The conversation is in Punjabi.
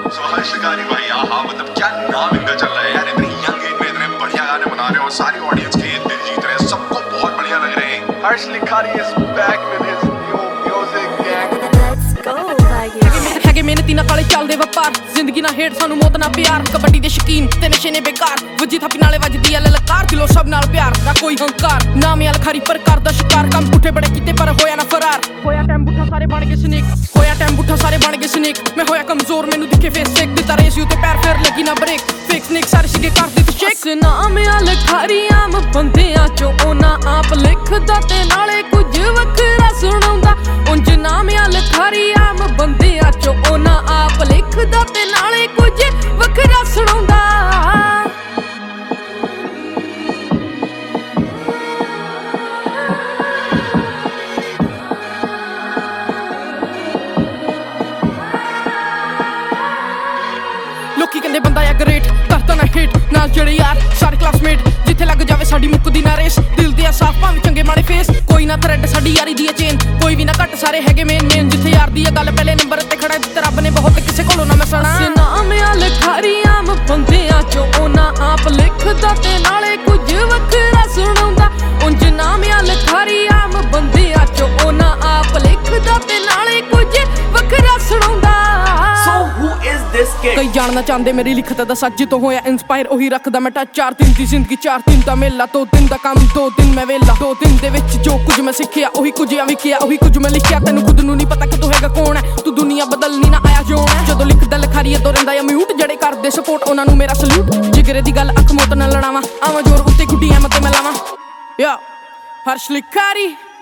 सो हर्ष लिखारी भाई आहा मतलब क्या नाम इनका चल रहा है यार, इतनी यंग एज में इतने बढ़िया गाने बना रहे हो, सारी ऑडियंस के दिल जीत रहे हैं, सबको बहुत बढ़िया लग रहे हैं। Harsh Likhari is back with his new music gang. ਹੈਗੇ ਮਿਹਨਤੀ ਨਾਲ ਕਾਲੇ ਚੱਲਦੇ ਵਪਾਰ, ਜ਼ਿੰਦਗੀ ਨਾਲ ਹੇਠ ਸਾਨੂੰ ਮੌਤ ਨਾਲ ਪਿਆਰ, ਕਬੱਡੀ ਦੇ ਸ਼ੌਕੀਨ ਤੇ ਨਸ਼ੇ ਨੇ ਬੇਕਾਰ, ਵੱਜੀ ਥਾਪੀ ਨਾਲੇ ਵੱਜਦੀ ਆ ਲਲਕਾਰ, ਦਿਲੋਂ ਸਭ ਨਾਲ ਪਿਆਰ ਨਾ ਕੋਈ ਹੰਕਾਰ, ਨਾਮ ਆ ਲਖਾਰੀ ਪਰ ਕਰਦਾ ਸ਼ਿਕਾਰ, ਕੰਮ ਪੁੱਠੇ ਬੜੇ ਕੀਤੇ ਪਰ ਹੋਇਆ ਨਾ ਫਰਾਰ, ਹੋਇਆ ਟਾਈਮ ਬੁੱਠਾ ਸਾਰੇ ਬਣ ਗਏ ਸਨੇਕ, ਹੋਇਆ ਟਾਈਮ ਬੁੱਠਾ ਸਾਰੇ ਬਣ ਗਏ ਸਨੇਕ, ਮੈਂ ਹੋਇਆ ਕਮਜ਼ੋਰ ਮੈਨੂੰ ਦਿਖੇ ਫੇਸ ਸੇਕ, ਦਿੱਤਾ ਰੇਸ ਯੂ ਤੇ ਪੈਰ ਫੇਰ ਲੱਗੀ ਨਾ ਬ੍ਰੇਕ, ਫੇਕ ਸਨੇਕ ਸਾਰੇ ਸਿੱਗੇ ਕਰਦੇ ਤੇ ਸ਼ੇਕ, ਨਾਮ ਆ ਲਖਾਰੀ ਆਮ ਬੰਦਿਆਂ ਚੋਂ ਉਹਨਾਂ ਆਪ ਲਿਖਦਾ ਤੇ ਨਾਲੇ ਕੁਝ ਵੱਖਰਾ ਸੁਣਾਉਂਦਾ, ਉਂਝ ਨਾਮ ਆ ਲਖਾਰੀ ਆਮ ਬੰਦਿਆਂ ਚੋਂ ਉਹਨਾਂ ਆਪ ਲਿਖਦਾ ਤੇ ਨਾਲੇ ਕੁਝ ਵੱਖਰਾ ਸੁਣਾਉਂਦਾ। ਲੋਕੀ ਕਹਿੰਦੇ ਬੰਦਾ ਆ ਗ੍ਰੇਟ, ਕਰਦਾ ਨਾ ਹੇਟ ਨਾਲ ਜਿਹੜੇ ਯਾਰ ਸਾਰੇ ਕਲਾਸਮੇਟ, ਜਿੱਥੇ ਲੱਗ ਜਾਵੇ ਸਾਡੀ ਮੁੱਕਦੀ ਨਾ ਰੇਸ, ਦਿਲ ਦੇ ਆ ਸਾਫ ਭਾਵੇਂ ਚੰਗੇ ਮਾੜੇ ਫੇਸ, ਕੋਈ ਨਾ ਥਰੈਡ ਸਾਡੀ ਯਾਰੀ ਦੀ ਚੇਨ, ਕੋਈ ਵੀ ਨਾ ਘੱਟ ਸਾਰੇ ਹੈਗੇ ਮੇਨ ਮੇਨ, ਜਿੱਥੇ ਯਾਰ ਦੀ ਆ ਗੱਲ ਪਹਿਲੇ ਨੰਬਰ ਤੇ ਖੜਾ, ਜਿੱਥੇ ਰੱਬ ਨੇ ਬਹੁਤ ਕਿਸੇ ਕੋਲੋਂ ਨਾ ਮੈਂ ਸੁਣਾ, ਨਾਮ ਆ ਲਖਾਰੀ ਆਮ ਬੰਦਿਆਂ ਚੋਂ ਉਹਨਾਂ ਆਪ ਲਿਖਦਾ ਤੇ ਨਾਲੇ ਕੁਝ ਵੱਖਰਾ ਸੁਣਾਉਂਦਾ, ਉਂਝ ਨਾਮ ਆ ਲਖਾਰੀ ਆਮ ਬੰਦਿਆਂ ਚੋਂ ਉਹਨਾਂ ਆਪ ਲਿਖਦਾ ਤੇ ਨਾਲੇ ਕੁਝ ਵੱਖਰਾ ਸੁਣਾਉਂਦਾ। ਕਈ ਜਾਣਨਾ ਚਾਹੁੰਦੇ ਮੇਰੀ ਲਿਖਤ ਦਾ ਸੱਚ, ਤੋਂ ਹੋਇਆ ਇੰਸਪਾਇਰ ਉਹੀ ਰੱਖਦਾ ਮੈਂ ਟੱਚ, 4 ਦਿਨ ਦੀ ਜ਼ਿੰਦਗੀ 4 ਦਿਨ ਦਾ ਮੇਲਾ, 2 ਦਿਨ ਦਾ ਕੰਮ 2 ਦਿਨ ਮੈਂ ਵੇਲਾ, 2 ਦਿਨ ਦੇ ਵਿੱਚ ਜੋ ਕੁਝ ਮੈਂ ਸਿੱਖਿਆ ਉਹੀ ਕੁਝ ਆ ਵਿਖਿਆ, ਉਹੀ ਕੁਝ ਮੈਂ ਲਿਖਿਆ, ਤੈਨੂੰ ਖੁਦ ਨੂੰ ਨਹੀਂ ਪਤਾ ਕਿ ਤੂੰ ਹੈਗਾ ਕੌਣ ਹੈ, ਤੂੰ ਦੁਨੀਆ ਬਦਲਣੀ ਨਾ ਆਇਆ ਜੋਣ ਹੈ, ਜਦੋਂ ਲਿਖਦਾ ਲਖਾਰੀ ਤੋਂ ਰਹਿੰਦਾ ਆ ਮਿਊਟ, ਜਿਹੜੇ ਕਰਦੇ ਸਪੋਰਟ ਉਹਨਾਂ ਨੂੰ ਮੇਰਾ ਸਲੂਟ, ਜਿਗਰੇ ਦੀ ਗੱਲ ਅੱਖ ਮੌਤ ਨਾਲ ਲੜਾਵਾਂ, ਆਵਾਂ ਜ਼ੋਰ ਉੱਤੇ ਗੁੱਡੀ ਐਮ ਤੇ ਮੈਂ ਲਾਵਾਂ, ਯਾ ਹਰਸ਼ ਲਿਖਾਰੀ।